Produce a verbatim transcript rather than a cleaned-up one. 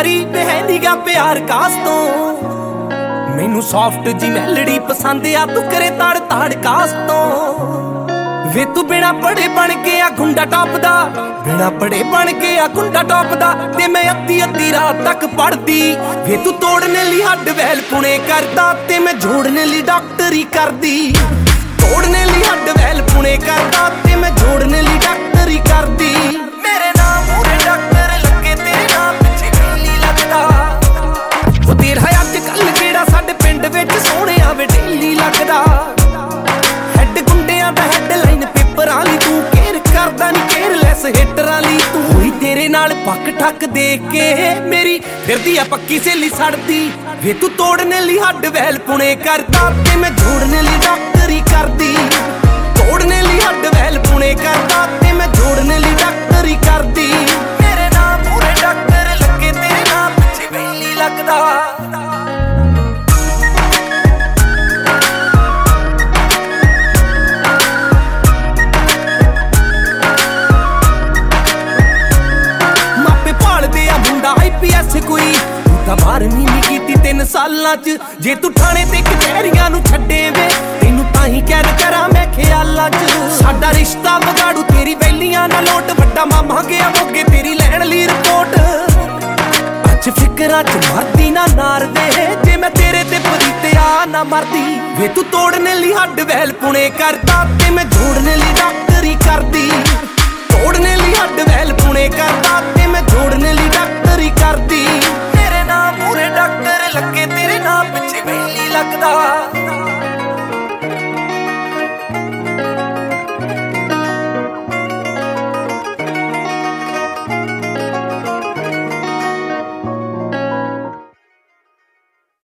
ਯਾਰੀ ਹੈ ਨੀਗਾ ਪਿਆਰ ਕਾਸ ਤੋਂ। ਮੈਨੂੰ ਸੌਫਟ ਜੀ ਮੈਲੜੀ ਪਸੰਦ ਆ ਤੂੰ ਕਰੇ ਤੜ ਤੜ ਕਾਸ ਤੋਂ। ਵੇ ਤੂੰ ਬਿਨਾ ਪੜੇ ਬਣ ਕੇ ਆ ਗੁੰਡਾ ਟੌਪ ਦਾ, ਬਿਨਾ ਪੜੇ ਬਣ ਕੇ ਆ ਗੁੰਡਾ ਟੌਪ ਦਾ। ਤੇ ਮੈਂ ਅੱਧੀ ਅੱਧੀ ਰਾਤ ਤੱਕ ਪੜਦੀ। ਵੇ ਤੂੰ ਤੋੜਨੇ ਲਈ ਹੱਡ ਵੈਲ ਪੁਣੇ ਕਰਦਾ, ਤੇ ਮੈਂ ਜੋੜਨੇ ਲਈ ਡਾਕਟਰੀ ਕਰਦੀ। ਤੋੜਨੇ ਲਈ ਹੱਡ ਵੈਲ ਪੁਣੇ ਕਰਦਾ, ਤੇ ਮੈਂ ਜੋੜਨੇ ਲਈ ਡਾਕਟਰੀ ਕਰਦੀ। ਮੇਰੇ ਨਾਮ ਮੂਰੇ ਡਾਕਟਰ ਲੱਗੇ, ਤੇਰੇ ਨਾਮ ਪਿੱਛੇ ਨਹੀਂ ਲੱਗਦਾ। ਉਹ ਤੇਰਾ ਅੱਜ ਕੱਲ ਕਿਹੜਾ ਸਾਡੇ ਪਿੰਡ ਵਿੱਚ ਸੋਹਣਿਆ ਵੇ ਡੇਲੀ ਲੱਗਦਾ। ਹੈਡ ਗੁੰਡਿਆਂ ਦਾ ਹੈਡਲਾਈਨ ਪੇਪਰਾਂ ਲਈ ਤੂੰ ਕੇਅਰ ਕਰਦਾ ਨੀ ਕੇਅਰਲੈਸ ਹਿੱਟਰਾਂ ਲਈ ਤੂੰ। ਹੋਈ ਤੇਰੇ ਨਾਲ ਪੱਕ ਠੱਕ ਦੇਖ ਕੇ ਮੇਰੀ ਫਿਰਦੀ ਆ ਪੱਕੀ ਸਹੇਲੀ ਸੜਦੀ। ਵੇ ਤੂੰ ਤੋੜਨੇ ਲਈ ਹੱਡ ਵੈਲ ਪੁਣੇ ਕਰਦਾ, ਤੇ ਮੈਂ ਜੋੜਨੇ ਲਈ ਡਾਕਟਰੀ ਕਰਦੀ। ਤੋੜਨੇ ਲਈ ਹੱਡ ਵੈਲ ਪੁਣੇ ਕਰਦਾ, ਤੇ ਮੈਂ ਜੋੜਨੇ ਲਈ ਡਾਕਟਰੀ ਕਰਦੀ। ਮੇਰੇ ਨਾਮ ਮੂਰੇ ਡਾਕਟਰ ਲੱਗੇ, ਤੇਰੇ ਨਾਮ ਪਿੱਛੇ ਬੈਲੀ ਲੱਗਦਾ। ਕੋਈ ਤਾਂ ਬਾਰਵੀਂ ਨਹੀਂ ਕੀਤੀ ਤਿੰਨ ਸਾਲਾਂ ਚ। ਜੇ ਤੂੰ ਥਾਣੇ ਤੇ ਕਚਹਿਰੀਆਂ ਨੂੰ ਛੱਡੇ ਵੇ, ਤੈਨੂੰ ਤਾਂ ਹੀ ਕੈਦ ਕਰਾਂ ਮੈਂ ਖਿਆਲਾਂ ਚ। ਸਾਡਾ ਰਿਸ਼ਤਾ ਵਿਗਾੜੂ ਤੇਰੀ ਵੈਲੀਆਂ ਨਾਲ ਲੋਟ, ਵੱਡਾ ਮਾਮਾ ਗਿਆ ਮੋਗੇ ਤੇਰੀ ਲੈਣ ਲਈ ਰਿਪੋਰਟ। ਅੱਜ ਫਿਕਰਾਂ ਚ ਮਰਦੀ ਨਾ ਨਾਰ ਵੇ, ਜੇ ਮੈਂ ਤੇਰੇ ਤੇ ਪਰੀਤਿਆ ਨਾ ਮਰਦੀ। ਵੇ ਤੂੰ ਤੋੜਨੇ ਲਈ ਹੱਡ ਵੈਲ ਪੁਣੇ ਕਰਦਾ, ਤੇ ਮੈਂ ਜੋੜਨੇ ਲਈ ਡਾਕਟਰੀ ਕਰਦੀ। ਤੋੜਨੇ ਲਈ ਹੱਡ ਵੈਲ ਪੁਣੇ ਕਰਦਾ, ਤੇ ਮੈਂ ਜੋੜਨੇ ਲਈ ਡਾਕਟਰੀ ਕਰਦੀ। ਮੇਰੇ ਨਾਮ ਮੂਰੇ ਡਾਕਟਰ ਲੱਗੇ, ਤੇਰੇ ਨਾਮ ਪਿੱਛੇ ਬੈਲੀ ਲੱਗਦਾ।